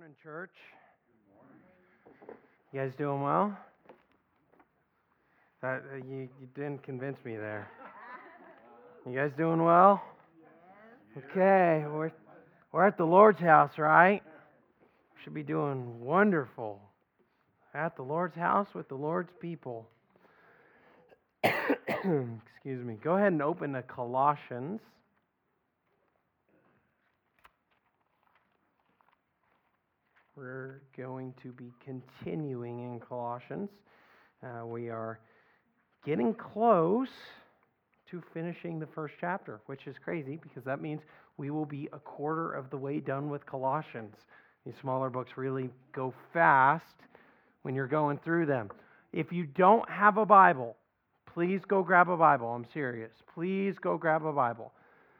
morning, church. You guys doing well? You didn't convince me there. You guys doing well? Okay, we're at the Lord's house, right? We should be doing wonderful. At the Lord's house with the Lord's people. Excuse me. Go ahead and open to Colossians. We're going to be continuing in Colossians. We are getting close to finishing the first chapter, which is crazy because that means we will be a quarter of the way done with Colossians. These smaller books really go fast when you're going through them. If you don't have a Bible, please go grab a Bible. I'm serious. Please go grab a Bible.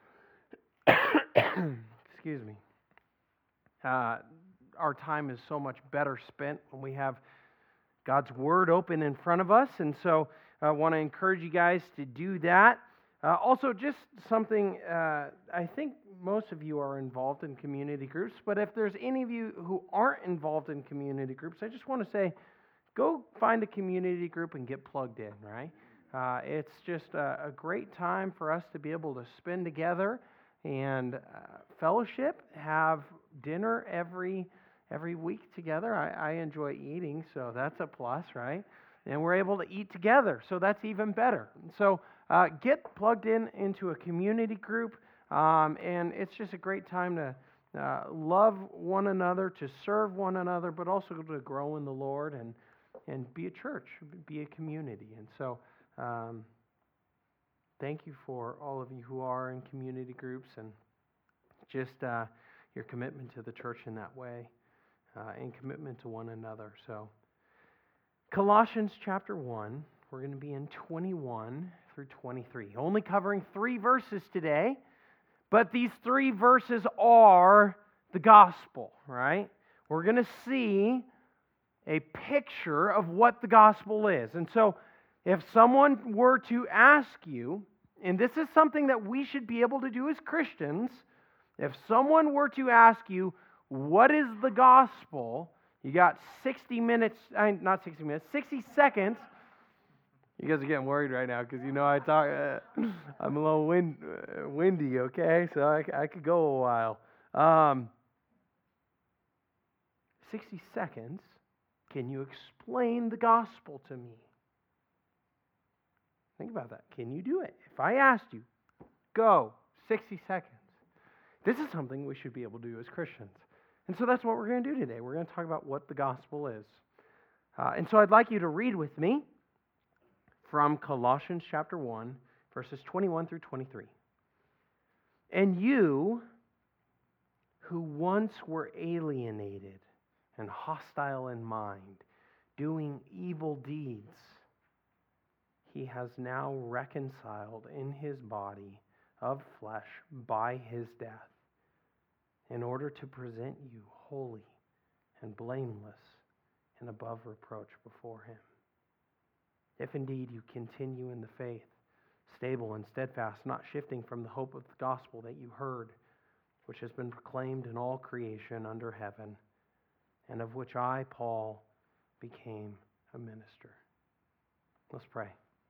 Excuse me. Our time is so much better spent when we have God's Word open in front of us. And so I want to encourage you guys to do that. Also, just something, I think most of you are involved in community groups, but if there's any of you who aren't involved in community groups, I just want to say, go find a community group and get plugged in, right? It's just a great time for us to be able to spend together and fellowship, have dinner every week together. I enjoy eating, so that's a plus, right? And we're able to eat together, so that's even better. So get plugged into a community group, and it's just a great time to love one another, to serve one another, but also to grow in the Lord and be a church, be a community. And so thank you for all of you who are in community groups and just your commitment to the church in that way. And commitment to one another. So, Colossians chapter 1, we're going to be in 21 through 23. Only covering 3 verses today, but these 3 verses are the gospel, right? We're going to see a picture of what the gospel is. And so, if someone were to ask you, and this is something that we should be able to do as Christians, if someone were to ask you, what is the gospel? You got 60 seconds. You guys are getting worried right now because you know I talk. I'm a little windy, okay? So I could go a while. 60 seconds. Can you explain the gospel to me? Think about that. Can you do it? If I asked you, go, 60 seconds. This is something we should be able to do as Christians. And so that's what we're going to do today. We're going to talk about what the gospel is. And so I'd like you to read with me from Colossians chapter 1, verses 21 through 23. And you, who once were alienated and hostile in mind, doing evil deeds, he has now reconciled in his body of flesh by his death, in order to present you holy and blameless and above reproach before him. If indeed you continue in the faith, stable and steadfast, not shifting from the hope of the gospel that you heard, which has been proclaimed in all creation under heaven, and of which I, Paul, became a minister. Let's pray.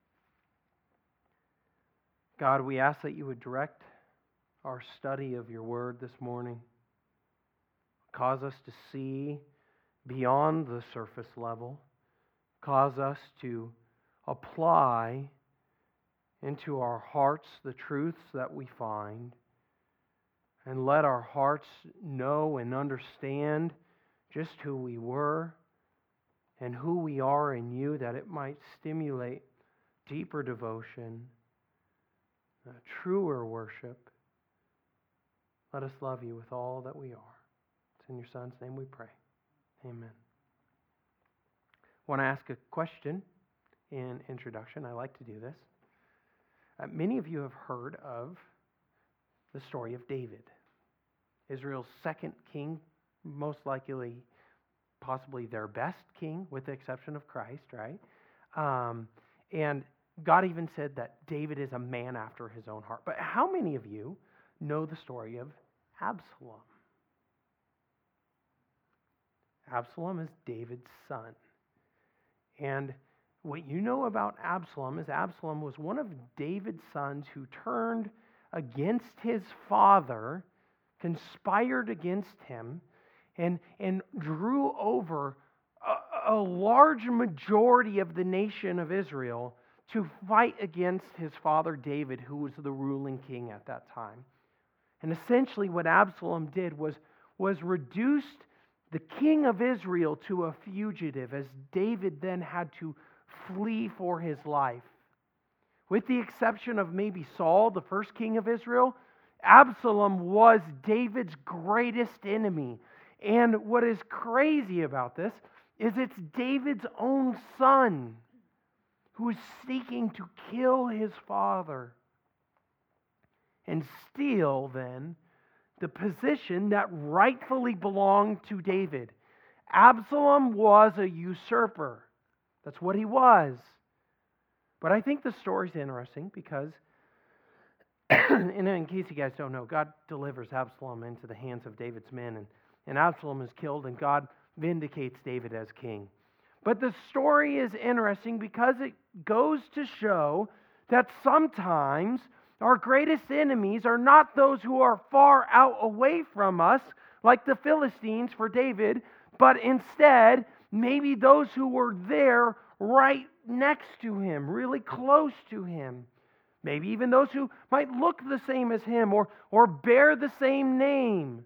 God, we ask that you would direct our study of your word this morning. Cause us to see beyond the surface level. Cause us to apply into our hearts the truths that we find. And let our hearts know and understand just who we were and who we are in you, that it might stimulate deeper devotion, truer worship. Let us love you with all that we are. It's in your Son's name we pray. Amen. I want to ask a question in introduction. I like to do this. Many of you have heard of the story of David, Israel's second king, most likely, possibly their best king, with the exception of Christ, right? And God even said that David is a man after his own heart. But how many of you know the story of Absalom? Absalom is David's son. And what you know about Absalom is Absalom was one of David's sons who turned against his father, conspired against him, and drew over a large majority of the nation of Israel to fight against his father David, who was the ruling king at that time. And essentially what Absalom did was reduced the king of Israel to a fugitive, as David then had to flee for his life. With the exception of maybe Saul, the first king of Israel, Absalom was David's greatest enemy. And what is crazy about this is it's David's own son who is seeking to kill his father and steal then the position that rightfully belonged to David. Absalom was a usurper. That's what he was. But I think the story's interesting because, and in case you guys don't know, God delivers Absalom into the hands of David's men, and Absalom is killed, and God vindicates David as king. But the story is interesting because it goes to show that sometimes our greatest enemies are not those who are far out away from us, like the Philistines for David, but instead maybe those who were there right next to him, really close to him. Maybe even those who might look the same as him or bear the same name.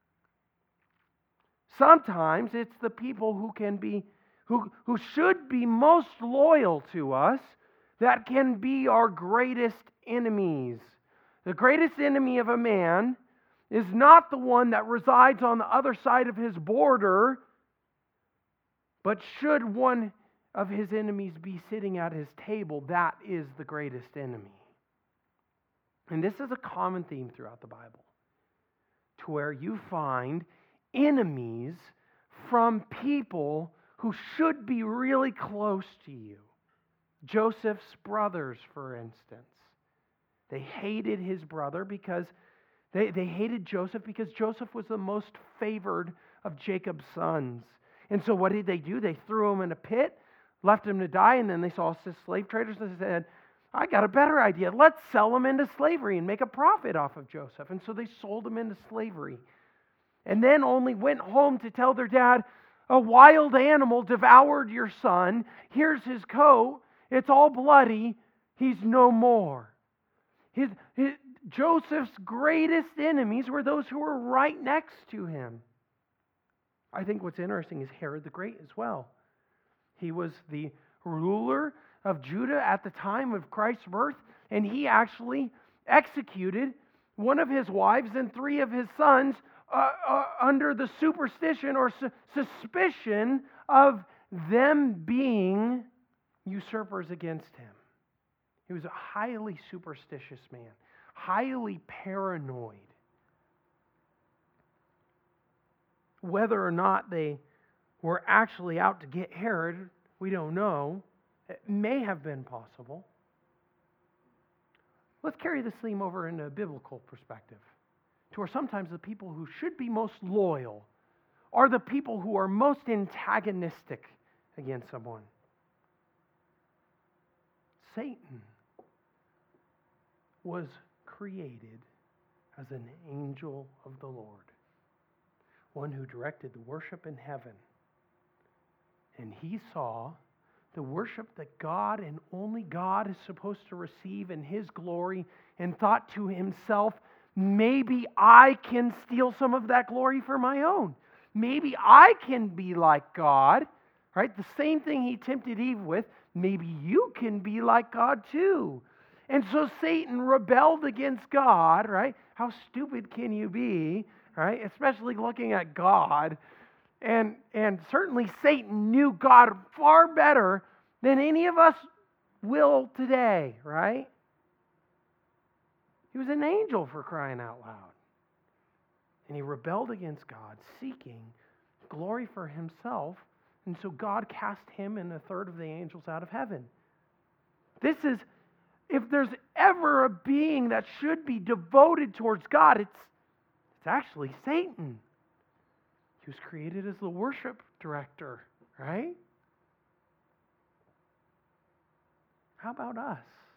Sometimes it's the people who should be most loyal to us that can be our greatest enemies. The greatest enemy of a man is not the one that resides on the other side of his border, but should one of his enemies be sitting at his table, that is the greatest enemy. And this is a common theme throughout the Bible, to where you find enemies from people who should be really close to you. Joseph's brothers, for instance. They hated his brother because they hated Joseph because Joseph was the most favored of Jacob's sons. And so what did they do? They threw him in a pit, left him to die, and then they saw slave traders and said, I got a better idea. Let's sell him into slavery and make a profit off of Joseph. And so they sold him into slavery. And then only went home to tell their dad, a wild animal devoured your son. Here's his coat. It's all bloody. He's no more. Joseph's greatest enemies were those who were right next to him. I think what's interesting is Herod the Great as well. He was the ruler of Judah at the time of Christ's birth, and he actually executed one of his wives and 3 of his sons under the superstition or suspicion of them being usurpers against him. He was a highly superstitious man, highly paranoid. Whether or not they were actually out to get Herod, we don't know. It may have been possible. Let's carry this theme over in a biblical perspective, to where sometimes the people who should be most loyal are the people who are most antagonistic against someone. Satan was created as an angel of the Lord, one who directed the worship in heaven. And he saw the worship that God and only God is supposed to receive in His glory, and thought to himself, maybe I can steal some of that glory for my own. Maybe I can be like God, right? The same thing he tempted Eve with. Maybe you can be like God too. And so Satan rebelled against God, right? How stupid can you be, right? Especially looking at God. And certainly Satan knew God far better than any of us will today, right? He was an angel, for crying out loud. And he rebelled against God, seeking glory for himself. And so God cast him and 1/3 of the angels out of heaven. This is, if there's ever a being that should be devoted towards God, it's actually Satan. He who's created as the worship director, right? How about us?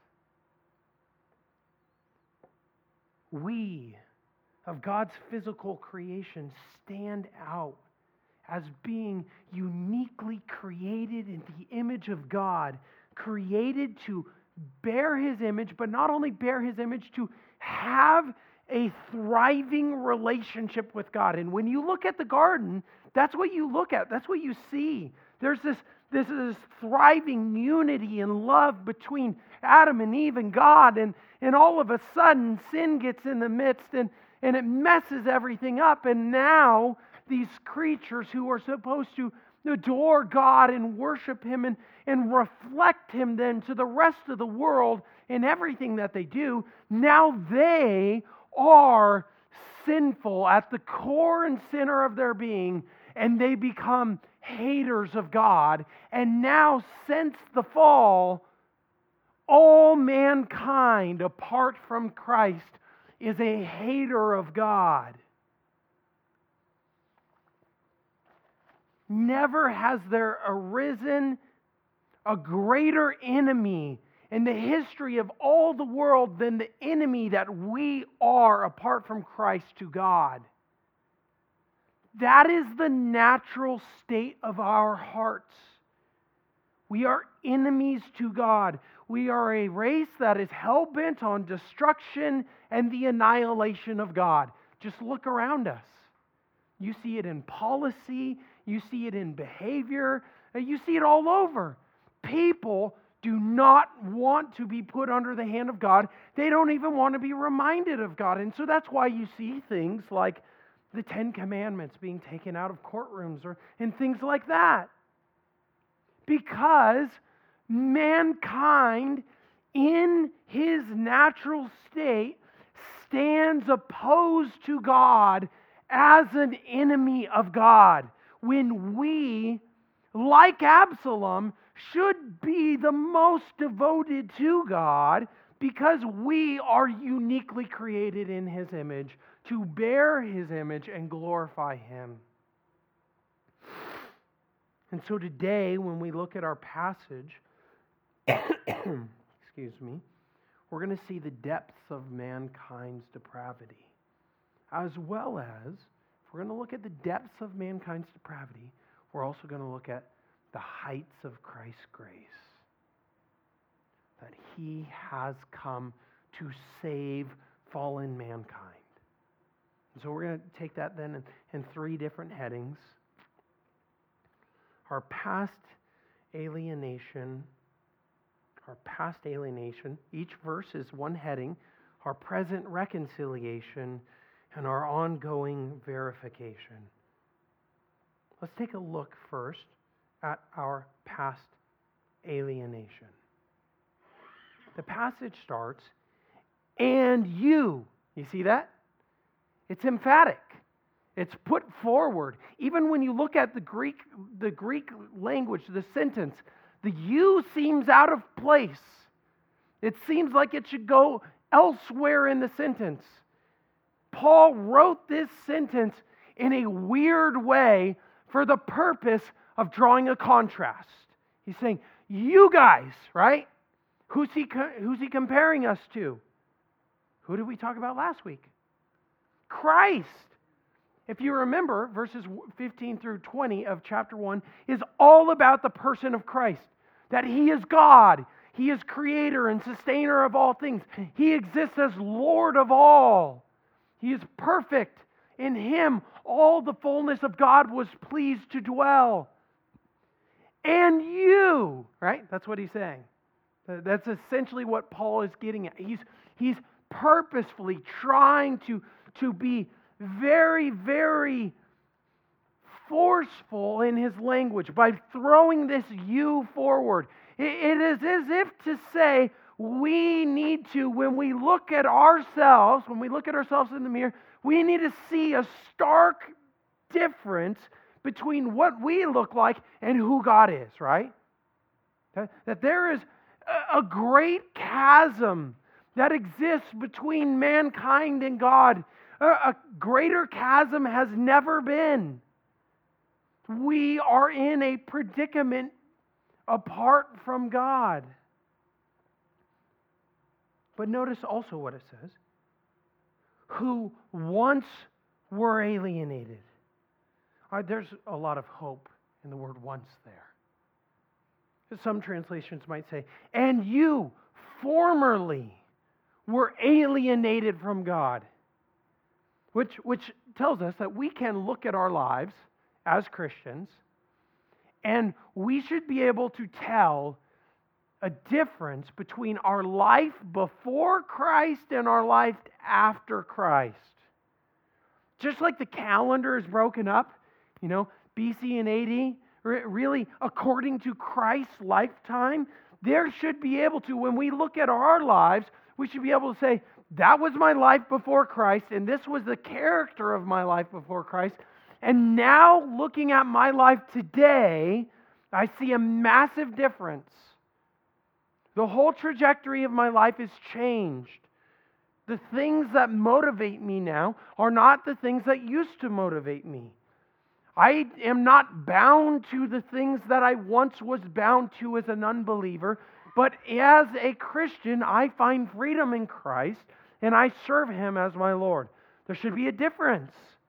We, of God's physical creation, stand out as being uniquely created in the image of God, created to bear His image, but not only bear His image, to have a thriving relationship with God. And when you look at the garden, that's what you look at. That's what you see. There's this thriving unity and love between Adam and Eve and God. And all of a sudden, sin gets in the midst and it messes everything up. And now these creatures who are supposed to adore God and worship Him and reflect Him then to the rest of the world in everything that they do, now they are sinful at the core and center of their being, and they become haters of God. And now, since the fall, all mankind apart from Christ is a hater of God. Never has there arisen a greater enemy in the history of all the world than the enemy that we are apart from Christ to God. That is the natural state of our hearts. We are enemies to God. We are a race that is hell-bent on destruction and the annihilation of God. Just look around us. You see it in policy. You see it in behavior. You see it all over. People do not want to be put under the hand of God. They don't even want to be reminded of God. And so that's why you see things like the Ten Commandments being taken out of courtrooms and things like that. Because mankind in his natural state stands opposed to God as an enemy of God, when we, like Absalom, should be the most devoted to God because we are uniquely created in His image to bear His image and glorify Him. And so today, when we look at our passage, excuse me, we're going to see the depths of mankind's depravity. As well as, if we're going to look at the depths of mankind's depravity, we're also going to look at the heights of Christ's grace. That He has come to save fallen mankind. And so we're going to take that then in three different headings. Our past alienation. Each verse is one heading. Our present reconciliation and our ongoing verification. Let's take a look first at our past alienation. The passage starts, and you see that? It's emphatic. It's put forward. Even when you look at the Greek language, the sentence, the you seems out of place. It seems like it should go elsewhere in the sentence. Paul wrote this sentence in a weird way for the purpose of drawing a contrast. He's saying, you guys, right? Who's he comparing us to? Who did we talk about last week? Christ. If you remember, verses 15 through 20 of chapter 1 is all about the person of Christ. That He is God. He is creator and sustainer of all things. He exists as Lord of all. He is perfect. In Him, all the fullness of God was pleased to dwell. And you, right? That's what he's saying. That's essentially what Paul is getting at. He's purposefully trying to be very, very forceful in his language by throwing this you forward. It is as if to say, we need to, when we look at ourselves in the mirror, we need to see a stark difference between what we look like and who God is, right? That there is a great chasm that exists between mankind and God. A greater chasm has never been. We are in a predicament apart from God. But notice also what it says. Who once were alienated. There's a lot of hope in the word once there. Some translations might say, and you formerly were alienated from God. Which tells us that we can look at our lives as Christians, and we should be able to tell a difference between our life before Christ and our life after Christ. Just like the calendar is broken up, BC and AD, really according to Christ's lifetime, there should be able to, when we look at our lives, we should be able to say, that was my life before Christ, and this was the character of my life before Christ. And now, looking at my life today, I see a massive difference. The whole trajectory of my life is changed. The things that motivate me now are not the things that used to motivate me. I am not bound to the things that I once was bound to as an unbeliever, but as a Christian, I find freedom in Christ, and I serve Him as my Lord. There should be a difference.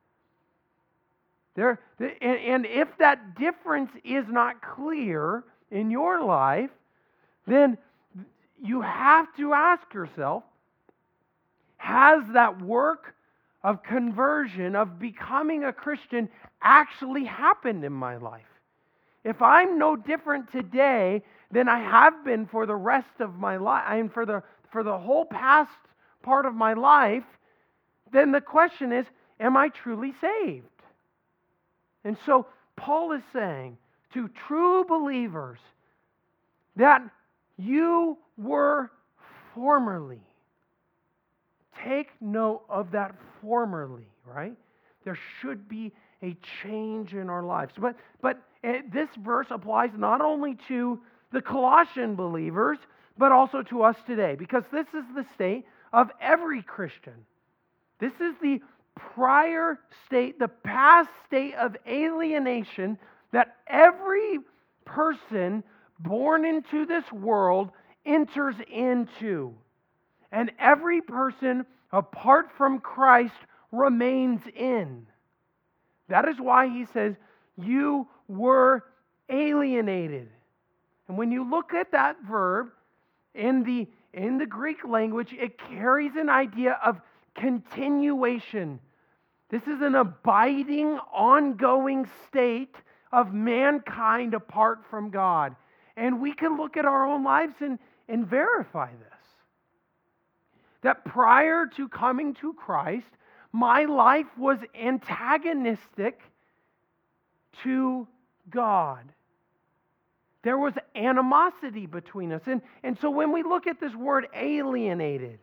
And if that difference is not clear in your life, then you have to ask yourself, has that work of conversion, of becoming a Christian, actually happened in my life? If I'm no different today than I have been for the rest of my life, and for the whole past part of my life, then the question is, am I truly saved? And so Paul is saying to true believers that you were formerly. Take note of that formerly, right? There should be a change in our lives. But this verse applies not only to the Colossian believers, but also to us today, because this is the state of every Christian. This is the prior state, the past state of alienation that every person born into this world enters into. And every person apart from Christ remains in. That is why he says, you were alienated. And when you look at that verb in the Greek language, it carries an idea of continuation. This is an abiding, ongoing state of mankind apart from God. And we can look at our own lives and verify this. That prior to coming to Christ, my life was antagonistic to God. There was animosity between us. And so when we look at this word alienated,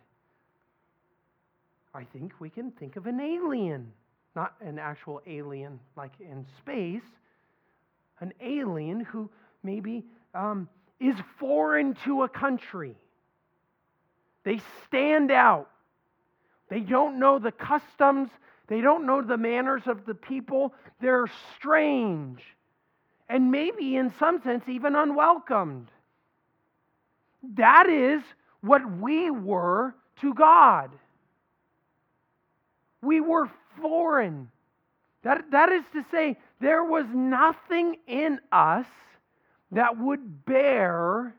I think we can think of an alien, not an actual alien like in space, an alien who maybe is foreign to a country. They stand out. They don't know the customs. They don't know the manners of the people. They're strange. And maybe in some sense even unwelcomed. That is what we were to God. We were foreign. That is to say, there was nothing in us that would bear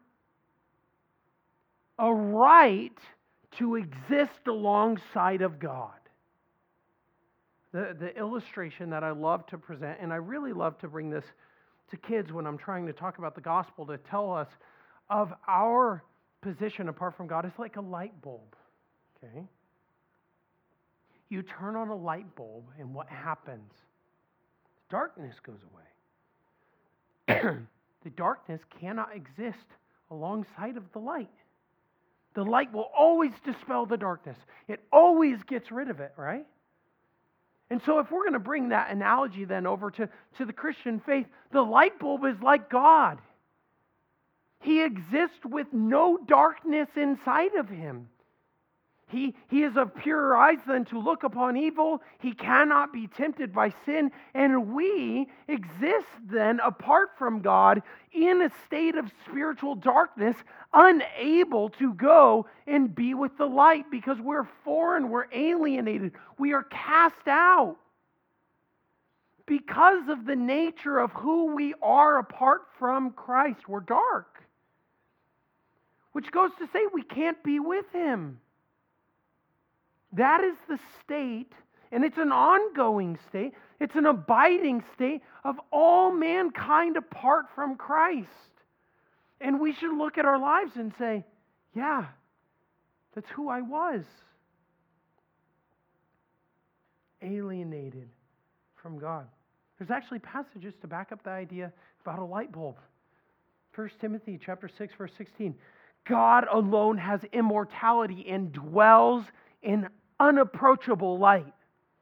a right to exist alongside of God. The illustration that I love to present, and I really love to bring this to kids when I'm trying to talk about the gospel, to tell us of our position apart from God, is like a light bulb. Okay? You turn on a light bulb, and what happens? Darkness goes away. The darkness cannot exist alongside of the light. The light will always dispel the darkness. It always gets rid of it, right? And so if we're going to bring that analogy then over to the Christian faith, the light bulb is like God. He exists with no darkness inside of him. He is of purer eyes than to look upon evil. He cannot be tempted by sin. And we exist then apart from God in a state of spiritual darkness, unable to go and be with the light because we're foreign, we're alienated, we are cast out. Because of the nature of who we are apart from Christ, we're dark. Which goes to say we can't be with Him. That is the state, and it's an ongoing state, it's an abiding state of all mankind apart from Christ. And we should look at our lives and say, yeah, that's who I was. Alienated from God. There's actually passages to back up the idea about a light bulb. 1 Timothy chapter 6, verse 16. God alone has immortality and dwells in unapproachable light.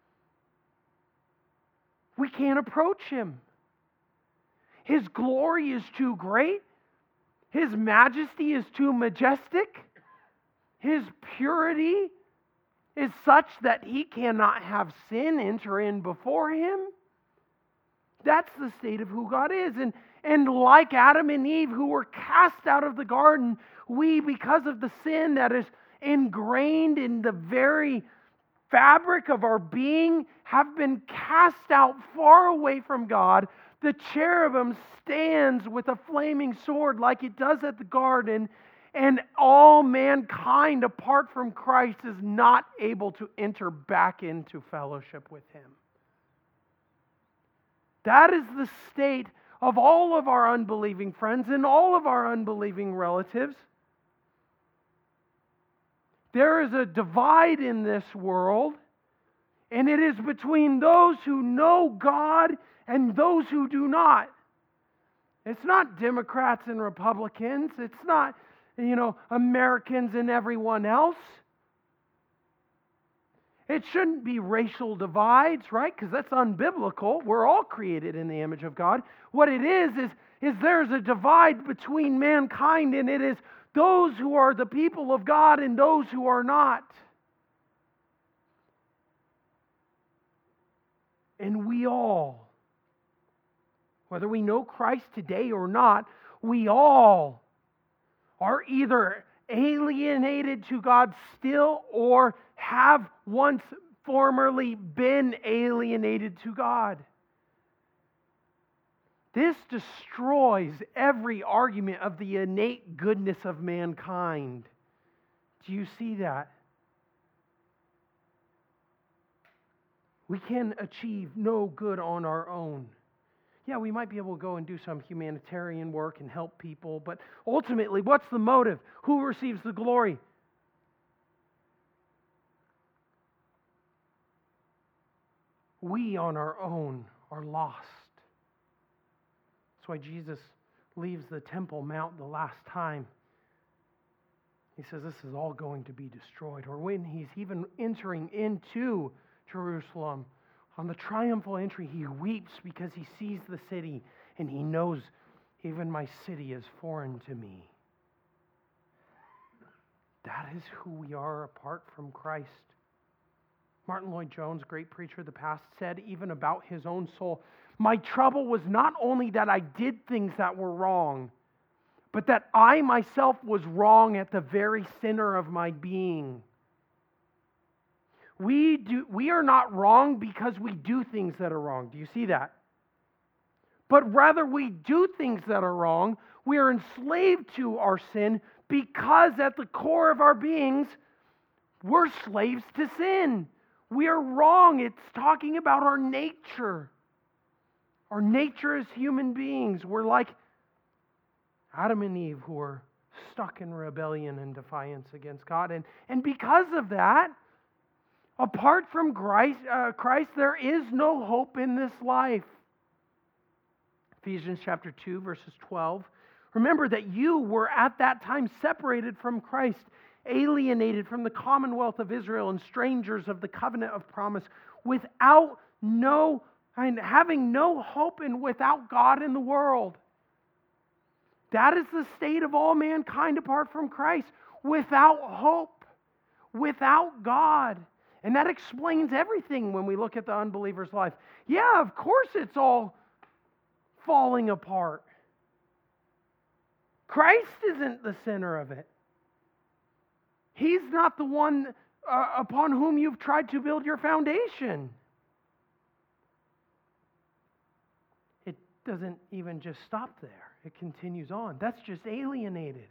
We can't approach Him. His glory is too great. His majesty is too majestic. His purity is such that He cannot have sin enter in before Him. That's the state of who God is. And like Adam and Eve who were cast out of the garden, we, because of the sin that is ingrained in the very fabric of our being, have been cast out far away from God. The cherubim stands with a flaming sword like it does at the garden, and all mankind apart from Christ is not able to enter back into fellowship with Him. That is the state of all of our unbelieving friends and all of our unbelieving relatives. There is a divide in this world, and it is between those who know God and those who do not. It's not Democrats and Republicans. It's not, Americans and everyone else. It shouldn't be racial divides, right? Because that's unbiblical. We're all created in the image of God. What it is there's a divide between mankind, and it is those who are the people of God and those who are not. And we all, whether we know Christ today or not, we all are either alienated to God still or have once formerly been alienated to God. This destroys every argument of the innate goodness of mankind. Do you see that? We can achieve no good on our own. Yeah, we might be able to go and do some humanitarian work and help people, but ultimately, what's the motive? Who receives the glory? We on our own are lost. That's why Jesus leaves the Temple Mount the last time. He says this is all going to be destroyed. Or when He's even entering into Jerusalem, on the triumphal entry, He weeps because He sees the city and He knows even my city is foreign to me. That is who we are apart from Christ. Martin Lloyd-Jones, great preacher of the past, said even about his own soul, my trouble was not only that I did things that were wrong, but that I myself was wrong at the very center of my being. We are not wrong because we do things that are wrong. Do you see that? But rather we do things that are wrong. We are enslaved to our sin because at the core of our beings, we're slaves to sin. We are wrong. It's talking about our nature. Our nature as human beings. We're like Adam and Eve who are stuck in rebellion and defiance against God. And because of that, apart from Christ, there is no hope in this life. Ephesians chapter 2, verses 12. Remember that you were at that time separated from Christ, alienated from the commonwealth of Israel and strangers of the covenant of promise, having no hope and without God in the world. That is the state of all mankind apart from Christ, without hope, without God. And that explains everything when we look at the unbeliever's life. Yeah, of course it's all falling apart. Christ isn't the center of it. He's not the one upon whom you've tried to build your foundation. It doesn't even just stop there. It continues on. That's just alienated.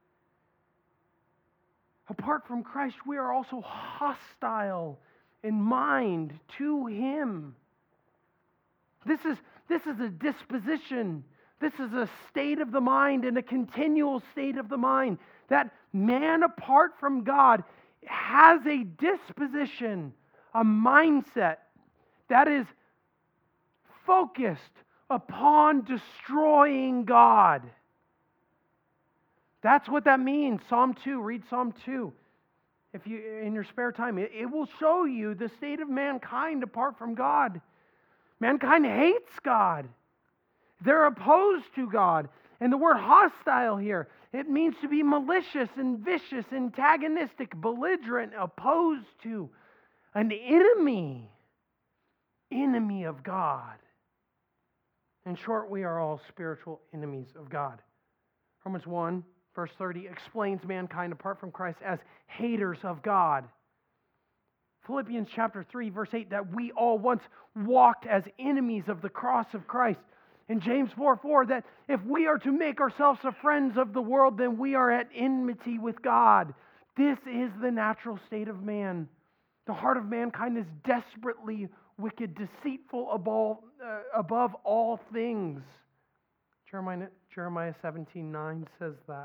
Apart from Christ, we are also hostile in mind to Him. This is a disposition. This is a state of the mind and a continual state of the mind. That man apart from God has a disposition, a mindset that is focused upon destroying God. That's what that means. Psalm 2, read Psalm 2. If you in your spare time, it will show you the state of mankind apart from God. Mankind hates God. They're opposed to God. And the word hostile here, it means to be malicious and vicious, antagonistic, belligerent, opposed to, an enemy of God. In short, we are all spiritual enemies of God. Romans 1, verse 30 explains mankind apart from Christ as haters of God. Philippians chapter 3, verse 8, that we all once walked as enemies of the cross of Christ. And James 4:4, that if we are to make ourselves the friends of the world, then we are at enmity with God. This is the natural state of man. The heart of mankind is desperately wicked, deceitful above all things. Jeremiah 17:9 says that.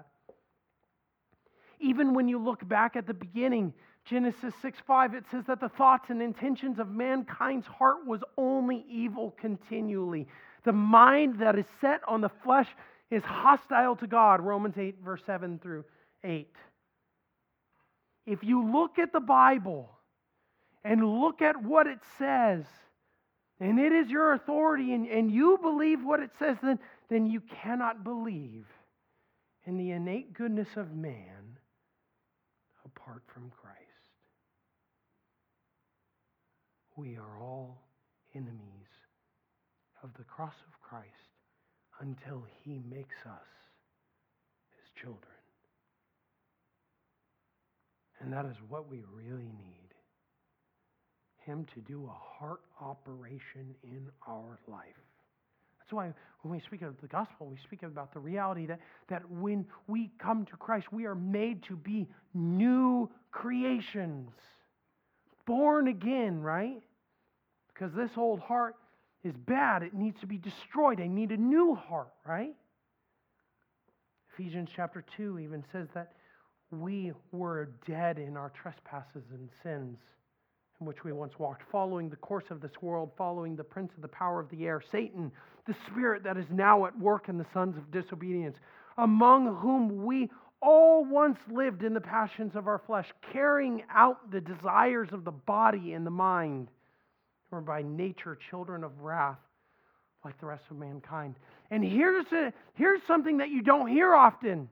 Even when you look back at the beginning, Genesis 6:5, it says that the thoughts and intentions of mankind's heart was only evil continually. The mind that is set on the flesh is hostile to God. Romans 8, verse 7 through 8. If you look at the Bible and look at what it says, and it is your authority, and you believe what it says, then you cannot believe in the innate goodness of man apart from Christ. We are all enemies of the cross of Christ until He makes us His children. And that is what we really need. Him to do a heart operation in our life. That's why when we speak of the gospel, we speak about the reality that when we come to Christ, we are made to be new creations. Born again, right? Because this old heart is bad. It needs to be destroyed. I need a new heart, right? Ephesians chapter 2 even says that we were dead in our trespasses and sins, in which we once walked, following the course of this world, following the prince of the power of the air, Satan, the spirit that is now at work in the sons of disobedience, among whom we all once lived in the passions of our flesh, carrying out the desires of the body and the mind, who are by nature children of wrath, like the rest of mankind. And here's something that you don't hear often.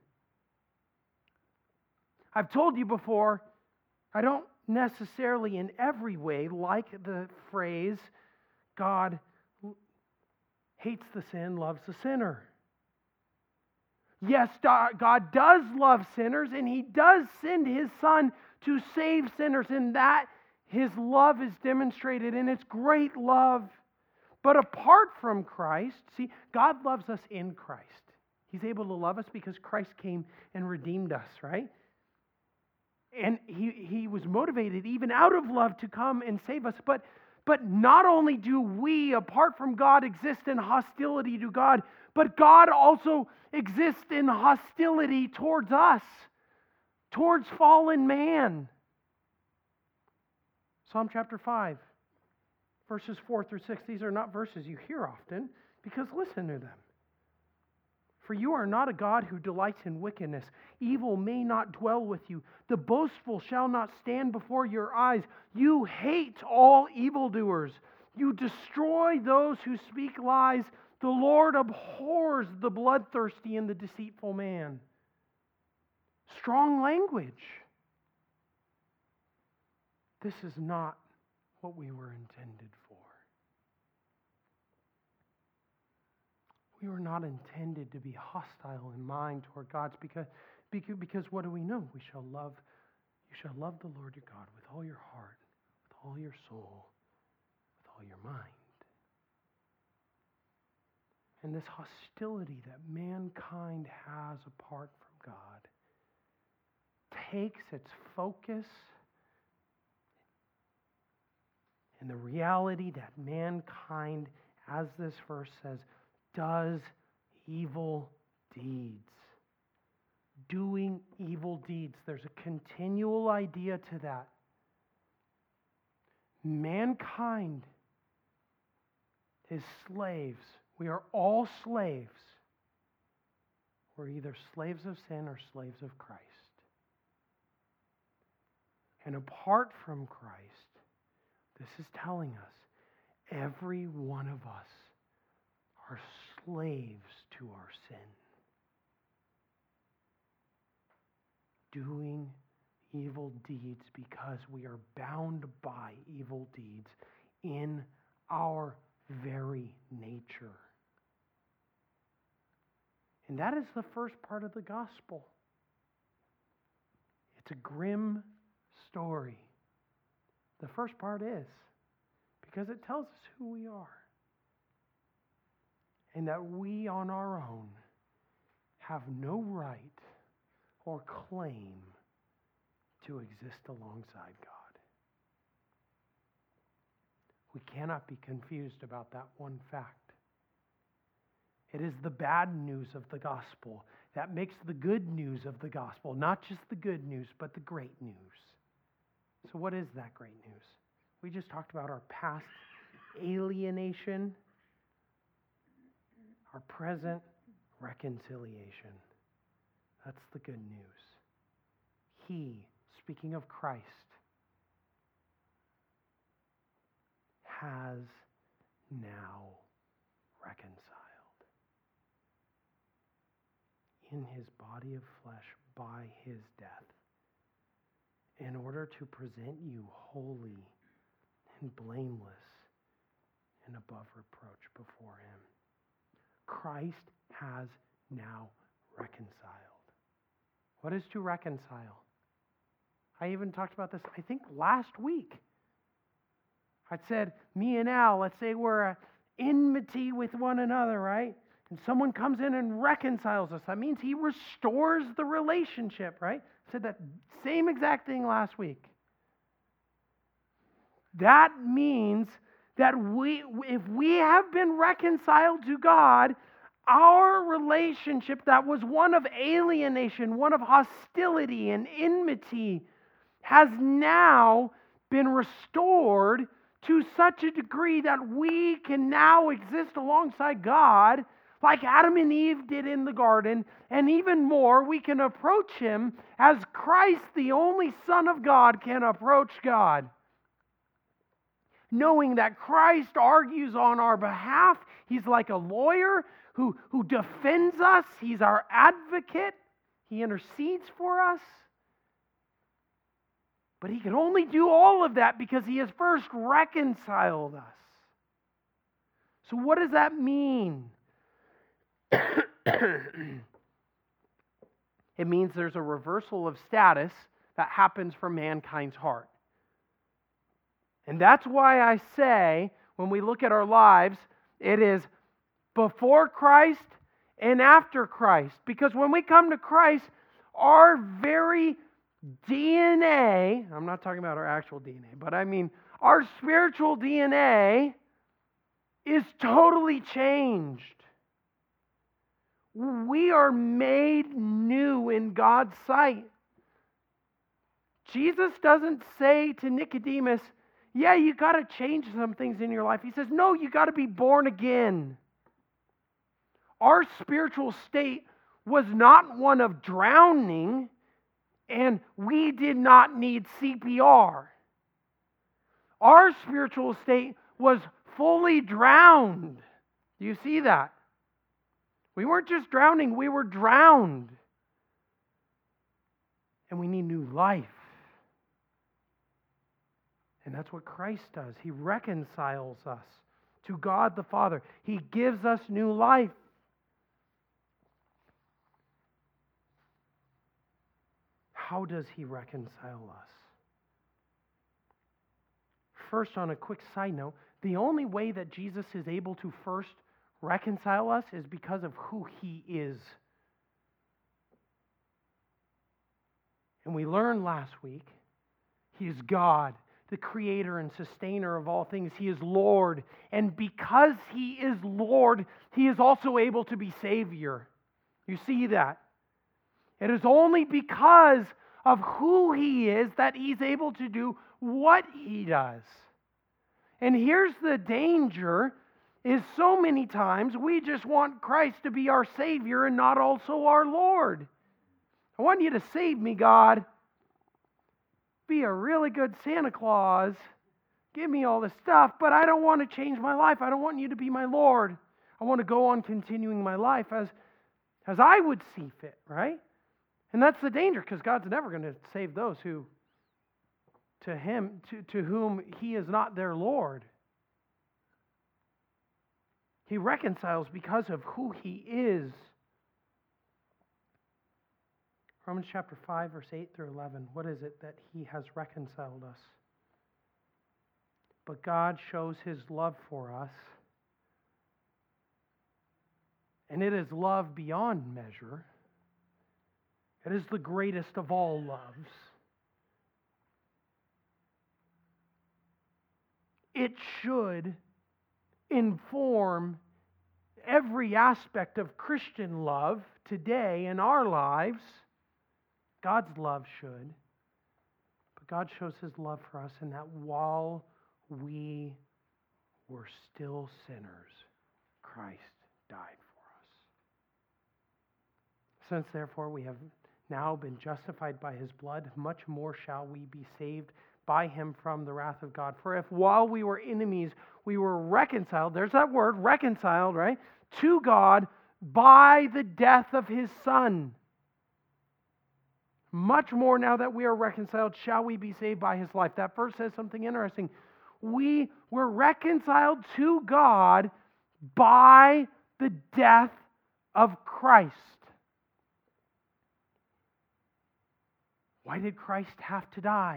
I've told you before, I don't necessarily in every way like the phrase, God hates the sin, loves the sinner. Yes, God does love sinners, and He does send His Son to save sinners, and that His love is demonstrated, and it's great love. But apart from Christ, see, God loves us in Christ. He's able to love us because Christ came and redeemed us, right? And he was motivated even out of love to come and save us. But not only do we, apart from God, exist in hostility to God, but God also exists in hostility towards us, towards fallen man. Psalm chapter 5, verses 4 through 6. These are not verses you hear often, because listen to them. For you are not a God who delights in wickedness. Evil may not dwell with you. The boastful shall not stand before your eyes. You hate all evildoers. You destroy those who speak lies. The Lord abhors the bloodthirsty and the deceitful man. Strong language. this is not what we were intended for. We were not intended to be hostile in mind toward God because what do we know? You shall love the Lord your God with all your heart, with all your soul, with all your mind. And this hostility that mankind has apart from God takes its focus in the reality that mankind, as this verse says, does evil deeds. Doing evil deeds. There's a continual idea to that. Mankind is slaves. We are all slaves. We're either slaves of sin or slaves of Christ. And apart from Christ, this is telling us every one of us are slaves to our sin. Doing evil deeds because we are bound by evil deeds in our very nature. And that is the first part of the gospel. It's a grim story. The first part is because it tells us who we are. And that we on our own have no right or claim to exist alongside God. We cannot be confused about that one fact. It is the bad news of the gospel that makes the good news of the gospel, not just the good news, but the great news. So what is that great news? We just talked about our past alienation, our present reconciliation. That's the good news. He, speaking of Christ, has now reconciled in his body of flesh by his death in order to present you holy and blameless and above reproach before him. Christ has now reconciled. What is to reconcile? I even talked about this, I think, last week. I said, me and Al, let's say we're at enmity with one another, right? And someone comes in and reconciles us. That means he restores the relationship, right? I said that same exact thing last week. That means that if we have been reconciled to God, our relationship that was one of alienation, one of hostility and enmity, has now been restored to such a degree that we can now exist alongside God like Adam and Eve did in the garden, and even more, we can approach him as Christ, the only Son of God, can approach God. Knowing that Christ argues on our behalf, he's like a lawyer who defends us, he's our advocate, he intercedes for us. But he can only do all of that because he has first reconciled us. So what does that mean? It means there's a reversal of status that happens for mankind's heart. And that's why I say, when we look at our lives, it is before Christ and after Christ. Because when we come to Christ, our very DNA, I'm not talking about our actual DNA, but I mean our spiritual DNA is totally changed. We are made new in God's sight. Jesus doesn't say to Nicodemus, yeah, you got to change some things in your life. He says, no, you got to be born again. Our spiritual state was not one of drowning, and we did not need CPR. Our spiritual state was fully drowned. Do you see that? We weren't just drowning, we were drowned. And we need new life. And that's what Christ does. He reconciles us to God the Father. He gives us new life. How does He reconcile us? First, on a quick side note, the only way that Jesus is able to first reconcile us is because of who He is. And we learned last week, He is God, the creator and sustainer of all things. He is Lord. And because He is Lord, He is also able to be Savior. You see that? It is only because of who He is that He's able to do what He does. And here's the danger, is so many times we just want Christ to be our Savior and not also our Lord. I want you to save me, God. Be a really good Santa Claus. Give me all this stuff, but I don't want to change my life. I don't want you to be my Lord. I want to go on continuing my life as I would see fit, right? And that's the danger, because God's never going to save those who, to whom He is not their Lord. He reconciles because of who He is. Romans chapter 5, verse 8 through 11. What is it that He has reconciled us? But God shows His love for us, and it is love beyond measure. It is the greatest of all loves. It should inform every aspect of Christian love today in our lives. God's love should. But God shows His love for us in that while we were still sinners, Christ died for us. Since therefore we have now been justified by His blood, much more shall we be saved by Him from the wrath of God. For if while we were enemies, we were reconciled, there's that word, reconciled, right, to God by the death of His Son. Much more now that we are reconciled, shall we be saved by His life. That verse says something interesting. We were reconciled to God by the death of Christ. Why did Christ have to die?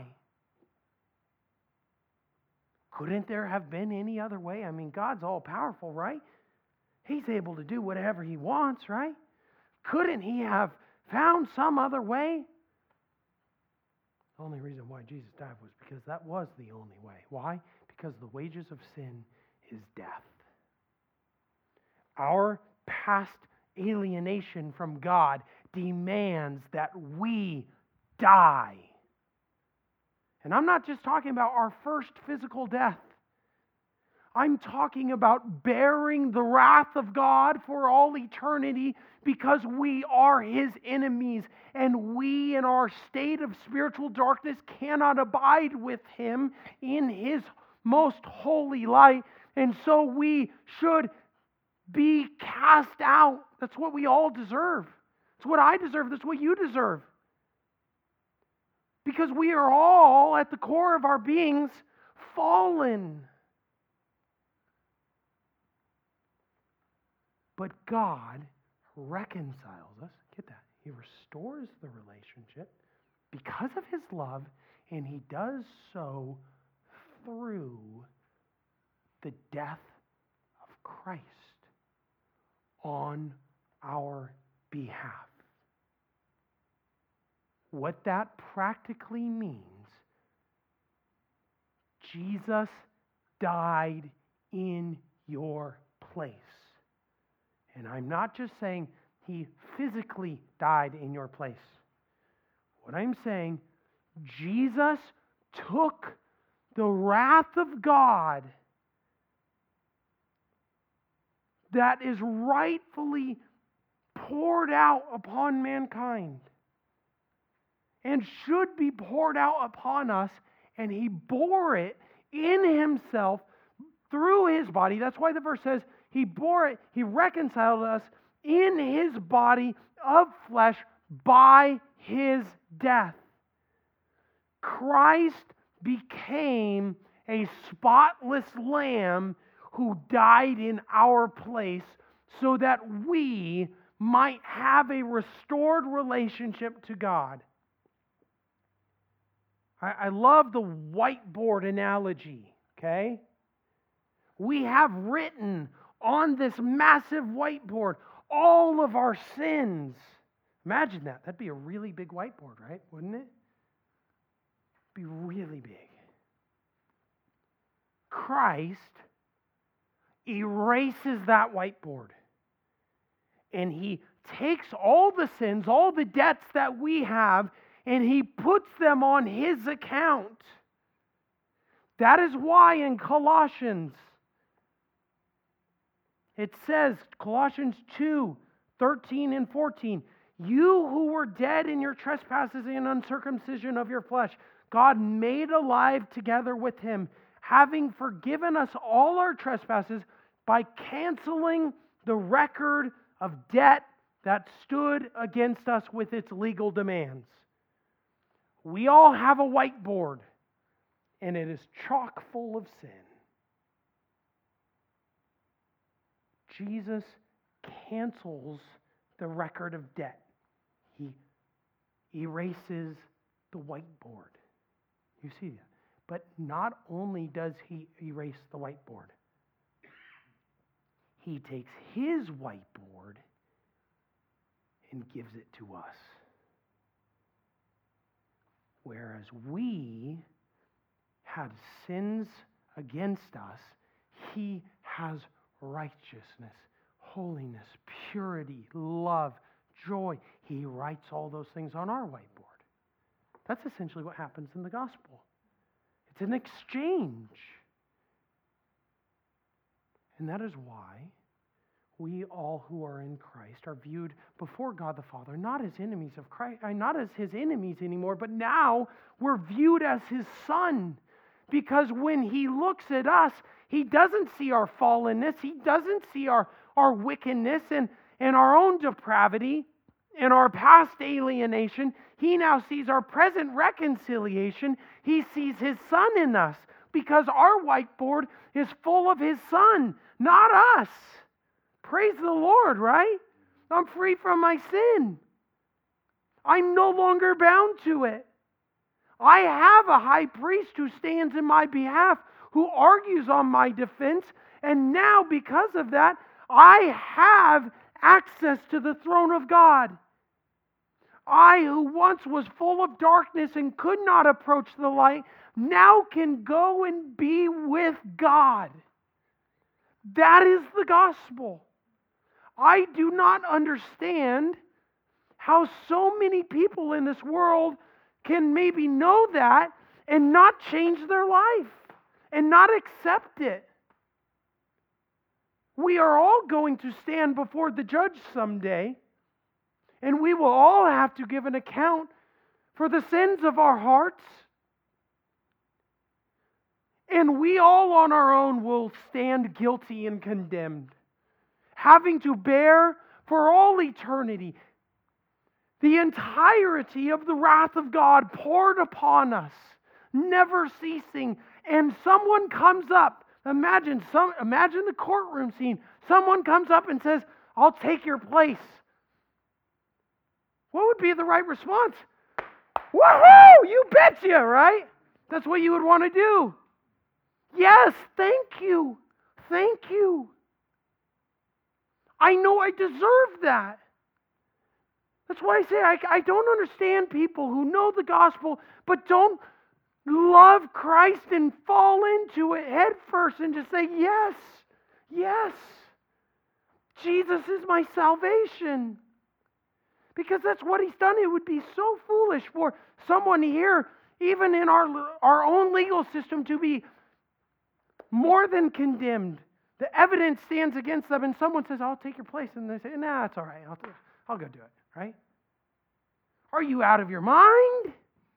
Couldn't there have been any other way? I mean, God's all powerful, right? He's able to do whatever He wants, right? Couldn't He have found some other way? The only reason why Jesus died was because that was the only way. Why? Because the wages of sin is death. Our past alienation from God demands that we die. And I'm not just talking about our first physical death. I'm talking about bearing the wrath of God for all eternity because we are His enemies and we in our state of spiritual darkness cannot abide with Him in His most holy light. And so we should be cast out. That's what we all deserve. It's what I deserve. That's what you deserve. Because we are all, at the core of our beings, fallen. But God reconciles us. Get that? He restores the relationship because of His love, and He does so through the death of Christ on our behalf. What that practically means, Jesus died in your place. And I'm not just saying He physically died in your place. What I'm saying, Jesus took the wrath of God that is rightfully poured out upon mankind and should be poured out upon us, and He bore it in Himself through His body. That's why the verse says He bore it, He reconciled us in His body of flesh by His death. Christ became a spotless lamb who died in our place so that we might have a restored relationship to God. I love the whiteboard analogy, okay? We have written on this massive whiteboard all of our sins. Imagine that. That'd be a really big whiteboard, right? Wouldn't it? Be really big. Christ erases that whiteboard. And He takes all the sins, all the debts that we have, and He puts them on His account. That is why in Colossians, it says, Colossians 2:13 and 14, you who were dead in your trespasses and uncircumcision of your flesh, God made alive together with Him, having forgiven us all our trespasses by canceling the record of debt that stood against us with its legal demands. We all have a whiteboard, and it is chock full of sin. Jesus cancels the record of debt. He erases the whiteboard. You see that? But not only does He erase the whiteboard, He takes His whiteboard and gives it to us. Whereas we had sins against us, He has righteousness, holiness, purity, love, joy. He writes all those things on our whiteboard. That's essentially what happens in the gospel. It's an exchange. And that is why we all who are in Christ are viewed before God the Father, not as enemies of Christ, not as His enemies anymore, but now we're viewed as His Son. Because when He looks at us, He doesn't see our fallenness, He doesn't see our wickedness and our own depravity and our past alienation. He now sees our present reconciliation. He sees His Son in us because our whiteboard is full of His Son, not us. Praise the Lord, right? I'm free from my sin. I'm no longer bound to it. I have a high priest who stands in my behalf, who argues on my defense, and now because of that, I have access to the throne of God. I, who once was full of darkness and could not approach the light, now can go and be with God. That is the gospel. I do not understand how so many people in this world can maybe know that and not change their life and not accept it. We are all going to stand before the judge someday, and we will all have to give an account for the sins of our hearts. And we all on our own will stand guilty and condemned, having to bear for all eternity the entirety of the wrath of God poured upon us, never ceasing. And someone comes up, imagine the courtroom scene. Someone comes up and says, I'll take your place. What would be the right response? Woohoo! You betcha, right? That's what you would want to do. Yes, thank you. Thank you. I know I deserve that. That's why I say I don't understand people who know the gospel but don't love Christ and fall into it head first and just say, yes, yes, Jesus is my salvation. Because that's what He's done. It would be so foolish for someone here, even in our own legal system, to be more than condemned. The evidence stands against them, and someone says, I'll take your place. And they say, nah, it's all right. I'll go do it, right? Are you out of your mind?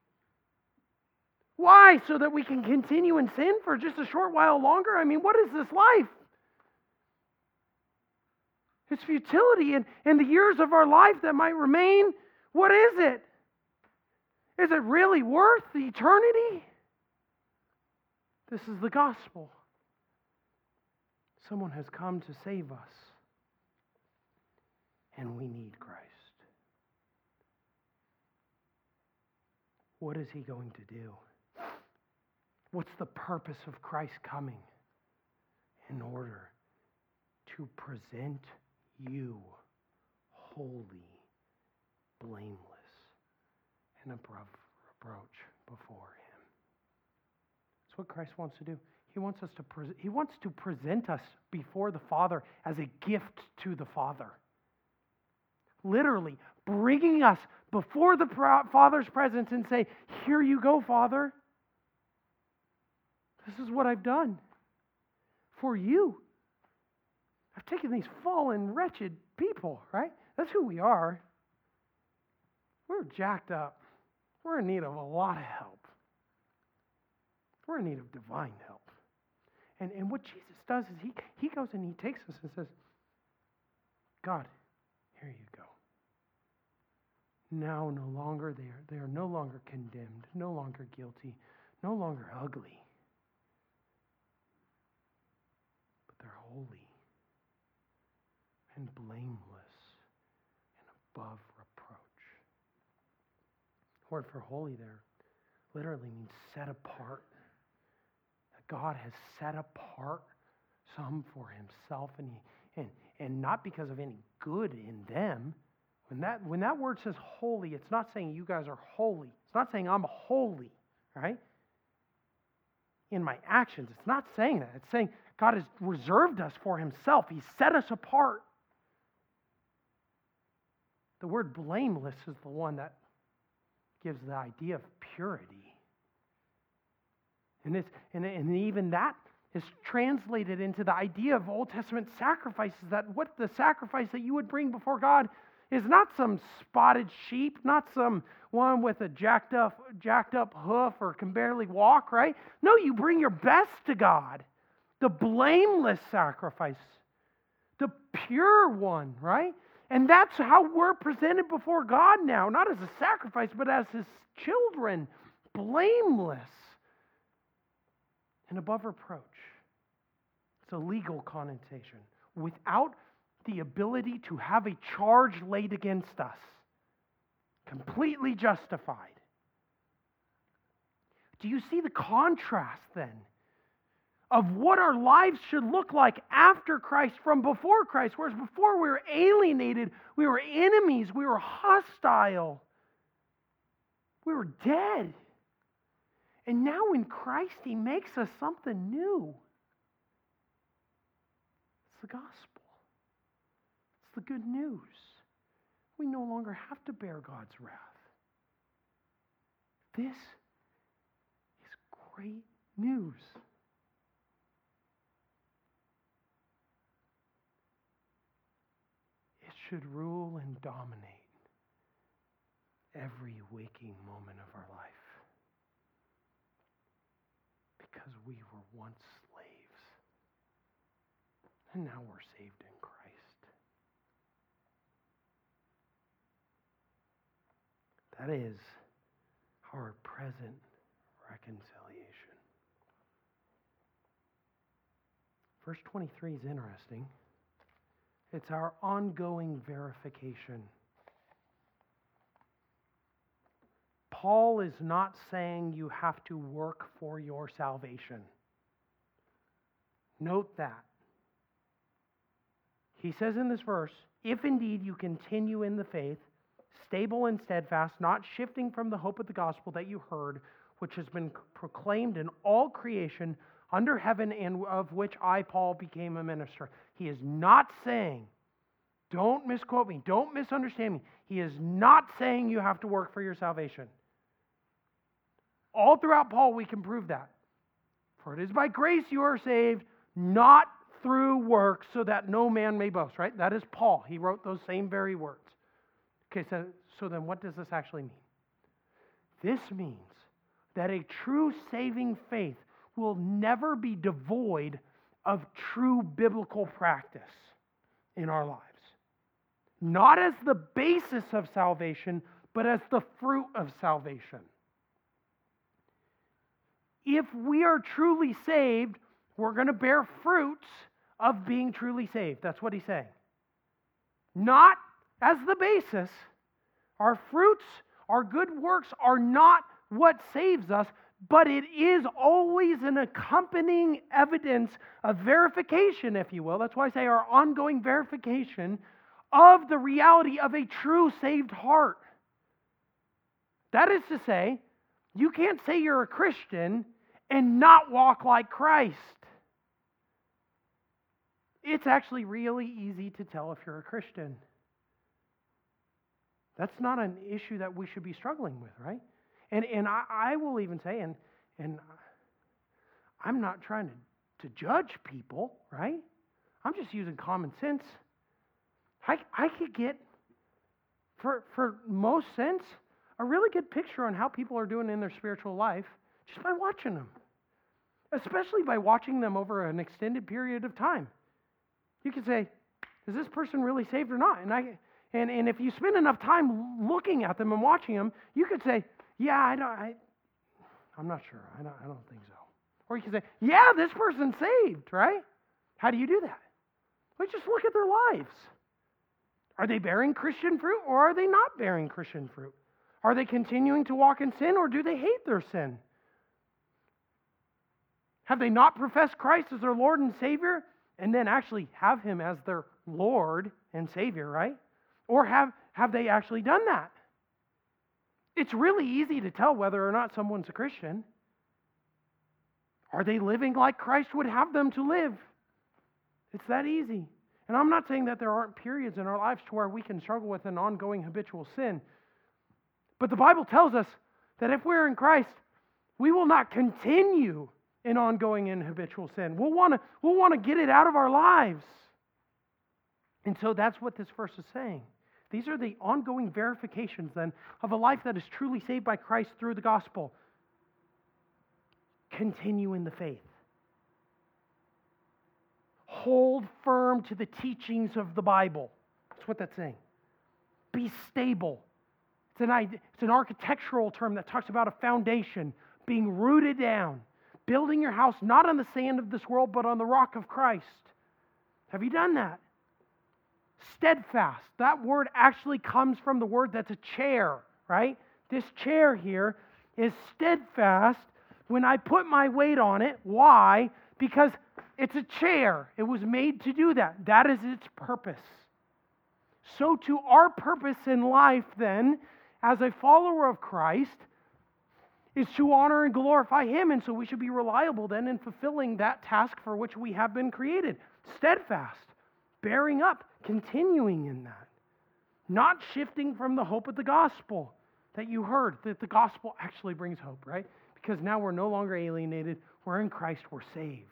Why? So that we can continue in sin for just a short while longer? I mean, what is this life? It's futility, and the years of our life that might remain, what is it? Is it really worth the eternity? This is the gospel. Someone has come to save us, and we need Christ. What is he going to do? What's the purpose of Christ coming? In order to present you holy, blameless, and above reproach before him. That's what Christ wants to do. He wants to present us before the Father as a gift to the Father. Literally, bringing us before the Father's presence and say, here you go, Father. This is what I've done for you. I've taken these fallen, wretched people, right? That's who we are. We're jacked up. We're in need of a lot of help. We're in need of divine help. And what Jesus does is he goes and he takes us and says, God, here you go. Now no longer they are no longer condemned, no longer guilty, no longer ugly. But they're holy and blameless and above reproach. The word for holy there literally means set apart. That God has set apart some for himself, and not because of any good in them. When that word says holy, it's not saying you guys are holy. It's not saying I'm holy, right? In my actions, it's not saying that. It's saying God has reserved us for himself. He set us apart. The word blameless is the one that gives the idea of purity. And even that is translated into the idea of Old Testament sacrifices, that what the sacrifice that you would bring before God is not some spotted sheep, not some one with a jacked up hoof or can barely walk, right? No, you bring your best to God. The blameless sacrifice. The pure one, right? And that's how we're presented before God now. Not as a sacrifice, but as his children. Blameless. And above reproach. It's a legal connotation. Without the ability to have a charge laid against us. Completely justified. Do you see the contrast then of what our lives should look like after Christ from before Christ? Whereas before we were alienated, we were enemies, we were hostile, we were dead. And now in Christ, he makes us something new. It's the gospel. It's the good news. We no longer have to bear God's wrath. This is great news. It should rule and dominate every waking moment of our life. Because we were once slaves. And now we're saved in Christ. That is our present reconciliation. Verse 23 is interesting. It's our ongoing verification. Paul is not saying you have to work for your salvation. Note that. He says in this verse, if indeed you continue in the faith, stable and steadfast, not shifting from the hope of the gospel that you heard, which has been proclaimed in all creation under heaven, and of which I, Paul, became a minister. He is not saying, don't misquote me, don't misunderstand me. He is not saying you have to work for your salvation. All throughout Paul, we can prove that. For it is by grace you are saved, not through works, so that no man may boast, right? That is Paul. He wrote those same very words. Okay, so then what does this actually mean? This means that a true saving faith will never be devoid of true biblical practice in our lives. Not as the basis of salvation, but as the fruit of salvation. if we are truly saved, we're going to bear fruits of being truly saved. That's what he's saying. Not as the basis. Our fruits, our good works are not what saves us, but it is always an accompanying evidence of verification, if you will. That's why I say our ongoing verification of the reality of a true saved heart. That is to say, you can't say you're a Christian and not walk like Christ. It's actually really easy to tell if you're a Christian. That's not an issue that we should be struggling with, right? And I will even say, and I'm not trying to judge people, right? I'm just using common sense. I could get, for most sense, a really good picture on how people are doing in their spiritual life just by watching them. Especially by watching them over an extended period of time. You can say, is this person really saved or not? And if you spend enough time looking at them and watching them, you could say, yeah, I'm not sure. I don't think so. Or you can say, yeah, this person's saved, right? How do you do that? Well, just look at their lives. Are they bearing Christian fruit or are they not bearing Christian fruit? Are they continuing to walk in sin or do they hate their sin? Have they not professed Christ as their Lord and Savior and then actually have Him as their Lord and Savior, right? Or have they actually done that? It's really easy to tell whether or not someone's a Christian. Are they living like Christ would have them to live? It's that easy. And I'm not saying that there aren't periods in our lives to where we can struggle with an ongoing habitual sin. But the Bible tells us that if we're in Christ, we will not continue in ongoing and habitual sin. We'll want to get it out of our lives. And so that's what this verse is saying. These are the ongoing verifications then of a life that is truly saved by Christ through the gospel. Continue in the faith. Hold firm to the teachings of the Bible. That's what that's saying. Be stable. It's an architectural term that talks about a foundation being rooted down. Building your house not on the sand of this world, but on the rock of Christ. Have you done that? Steadfast. That word actually comes from the word that's a chair, right? This chair here is steadfast when I put my weight on it. Why? Because it's a chair. It was made to do that. That is its purpose. So to our purpose in life then, as a follower of Christ, is to honor and glorify Him. And so we should be reliable then in fulfilling that task for which we have been created. Steadfast, bearing up, continuing in that. Not shifting from the hope of the gospel that you heard, that the gospel actually brings hope, right? Because now we're no longer alienated. We're in Christ. We're saved.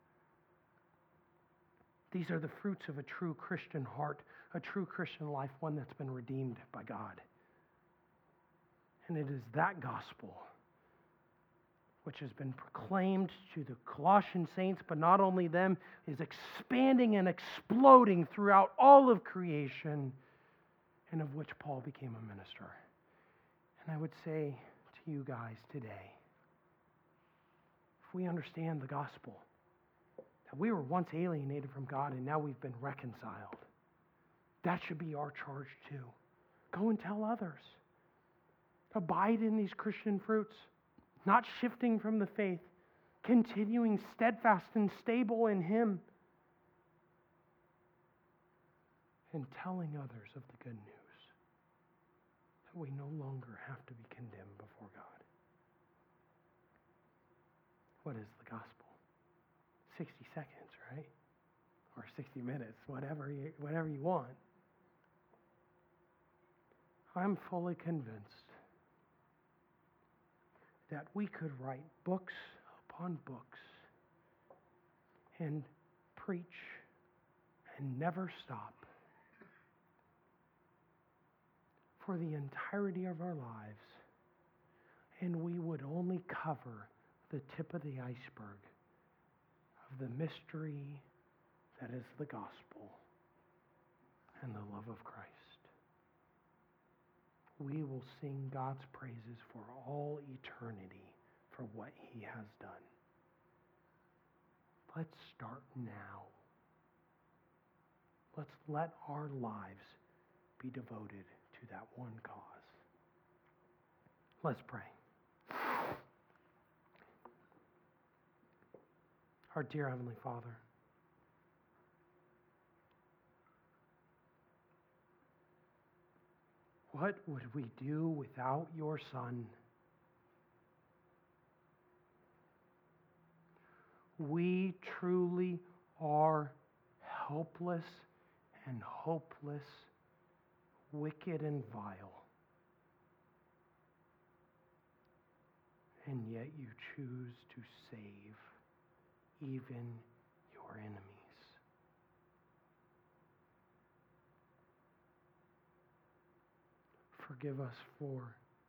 These are the fruits of a true Christian heart, a true Christian life, one that's been redeemed by God. And it is that gospel which has been proclaimed to the Colossian saints, but not only them, is expanding and exploding throughout all of creation, and of which Paul became a minister. And I would say to you guys today, if we understand the gospel, that we were once alienated from God and now we've been reconciled, that should be our charge too. Go and tell others. Abide in these Christian fruits. Not shifting from the faith, continuing steadfast and stable in Him, and telling others of the good news that we no longer have to be condemned before God. What is the gospel? 60 seconds, right? Or 60 minutes, whatever you want. I'm fully convinced that we could write books upon books and preach and never stop for the entirety of our lives, and we would only cover the tip of the iceberg of the mystery that is the gospel and the love of Christ. We will sing God's praises for all eternity for what he has done. Let's start now. Let's let our lives be devoted to that one cause. Let's pray. Our dear Heavenly Father, what would we do without your Son? We truly are helpless and hopeless, wicked and vile. And yet you choose to save even your enemies. Forgive us for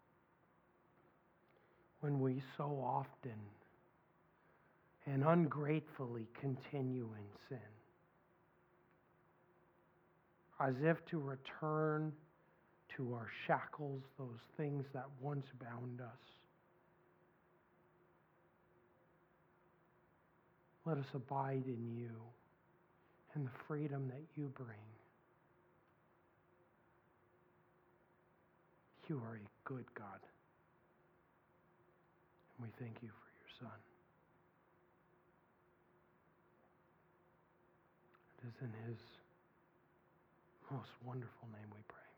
when we so often and ungratefully continue in sin, as if to return to our shackles, those things that once bound us. Let us abide in you and the freedom that you bring. You are a good God. And we thank you for your Son. It is in his most wonderful name we pray.